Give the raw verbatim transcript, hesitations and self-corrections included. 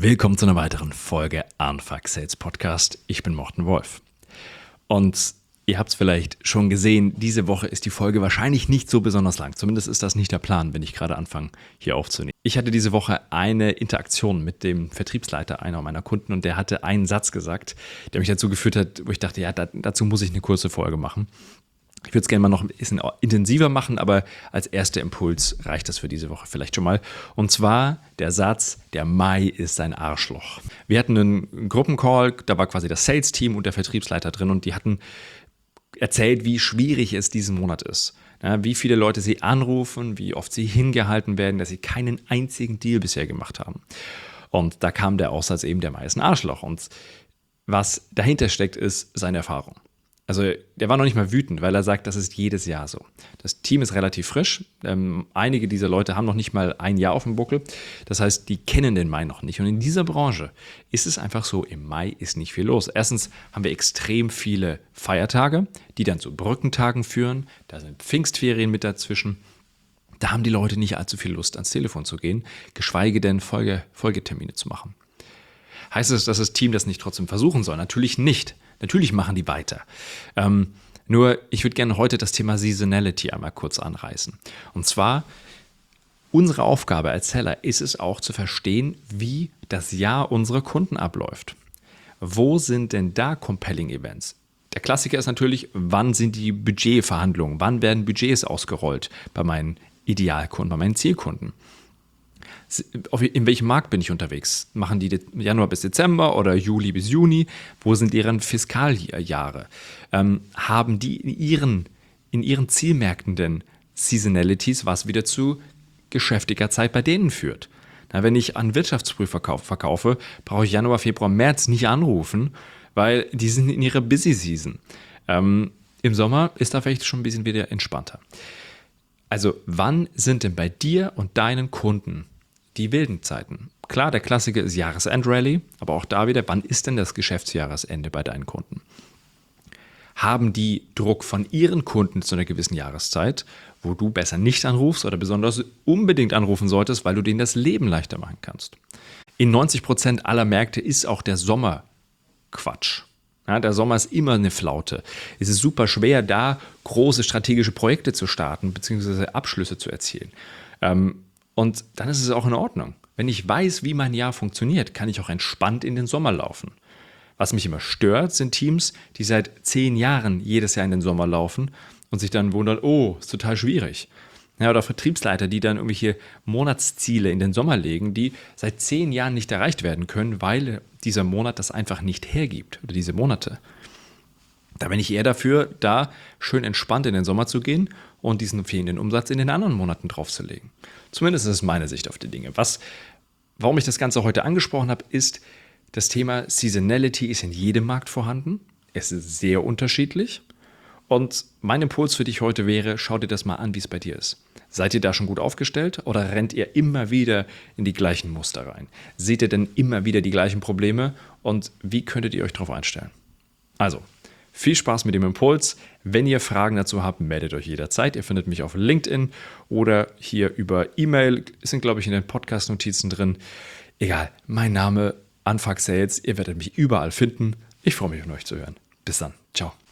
Willkommen zu einer weiteren Folge Unfuck Sales Podcast. Ich bin Morten Wolf. Und ihr habt es vielleicht schon gesehen, diese Woche ist die Folge wahrscheinlich nicht so besonders lang. Zumindest ist das nicht der Plan, wenn ich gerade anfange, hier aufzunehmen. Ich hatte diese Woche eine Interaktion mit dem Vertriebsleiter einer meiner Kunden und der hatte einen Satz gesagt, der mich dazu geführt hat, wo ich dachte, ja, da, dazu muss ich eine kurze Folge machen. Ich würde es gerne mal noch ein bisschen intensiver machen, aber als erster Impuls reicht das für diese Woche vielleicht schon mal. Und zwar der Satz, der Mai ist ein Arschloch. Wir hatten einen Gruppencall, da war quasi das Sales-Team und der Vertriebsleiter drin und die hatten erzählt, wie schwierig es diesen Monat ist. Ja, wie viele Leute sie anrufen, wie oft sie hingehalten werden, dass sie keinen einzigen Deal bisher gemacht haben. Und da kam der Aussatz eben, der Mai ist ein Arschloch. Und was dahinter steckt, ist seine Erfahrung. Also der war noch nicht mal wütend, weil er sagt, das ist jedes Jahr so. Das Team ist relativ frisch. Ähm, einige dieser Leute haben noch nicht mal ein Jahr auf dem Buckel. Das heißt, die kennen den Mai noch nicht. Und in dieser Branche ist es einfach so, im Mai ist nicht viel los. Erstens haben wir extrem viele Feiertage, die dann zu Brückentagen führen. Da sind Pfingstferien mit dazwischen. Da haben die Leute nicht allzu viel Lust, ans Telefon zu gehen, geschweige denn Folge, Folgetermine zu machen. Heißt es, dass das Team das nicht trotzdem versuchen soll? Natürlich nicht. Natürlich machen die weiter. Ähm, nur, ich würde gerne heute das Thema Seasonality einmal kurz anreißen. Und zwar, unsere Aufgabe als Seller ist es auch zu verstehen, wie das Jahr unserer Kunden abläuft. Wo sind denn da Compelling Events? Der Klassiker ist natürlich, wann sind die Budgetverhandlungen? Wann werden Budgets ausgerollt bei meinen Idealkunden, bei meinen Zielkunden? In welchem Markt bin ich unterwegs? Machen die Januar bis Dezember oder Juli bis Juni? Wo sind deren Fiskaljahre? Ähm, haben die in ihren, in ihren Zielmärkten denn Seasonalities, was wieder zu geschäftiger Zeit bei denen führt? Na, wenn ich an Wirtschaftsprüfer verkaufe, brauche ich Januar, Februar, März nicht anrufen, weil die sind in ihrer Busy Season. Ähm, Im Sommer ist da vielleicht schon ein bisschen wieder entspannter. Also wann sind denn bei dir und deinen Kunden die wilden Zeiten? Klar, der Klassiker ist Jahresend-Rally, aber auch da wieder, wann ist denn das Geschäftsjahresende bei deinen Kunden? Haben die Druck von ihren Kunden zu einer gewissen Jahreszeit, wo du besser nicht anrufst oder besonders unbedingt anrufen solltest, weil du denen das Leben leichter machen kannst? In neunzig Prozent aller Märkte ist auch der Sommer Quatsch. Ja, der Sommer ist immer eine Flaute. Es ist super schwer, da große strategische Projekte zu starten bzw. Abschlüsse zu erzielen. Ähm, Und dann ist es auch in Ordnung. Wenn ich weiß, wie mein Jahr funktioniert, kann ich auch entspannt in den Sommer laufen. Was mich immer stört, sind Teams, die seit zehn Jahren jedes Jahr in den Sommer laufen und sich dann wundern, oh, ist total schwierig. Ja, oder Vertriebsleiter, die dann irgendwelche Monatsziele in den Sommer legen, die seit zehn Jahren nicht erreicht werden können, weil dieser Monat das einfach nicht hergibt oder diese Monate. Da bin ich eher dafür, da schön entspannt in den Sommer zu gehen und diesen fehlenden Umsatz in den anderen Monaten draufzulegen. Zumindest ist es meine Sicht auf die Dinge. Was, warum ich das Ganze heute angesprochen habe, ist, das Thema Seasonality ist in jedem Markt vorhanden. Es ist sehr unterschiedlich. Und mein Impuls für dich heute wäre, schau dir das mal an, wie es bei dir ist. Seid ihr da schon gut aufgestellt oder rennt ihr immer wieder in die gleichen Muster rein? Seht ihr denn immer wieder die gleichen Probleme und wie könntet ihr euch darauf einstellen? Also, viel Spaß mit dem Impuls. Wenn ihr Fragen dazu habt, meldet euch jederzeit. Ihr findet mich auf LinkedIn oder hier über E-Mail. Sind, glaube ich, in den Podcast-Notizen drin. Egal, mein Name, Unfuck Sales. Ihr werdet mich überall finden. Ich freue mich, von euch zu hören. Bis dann. Ciao.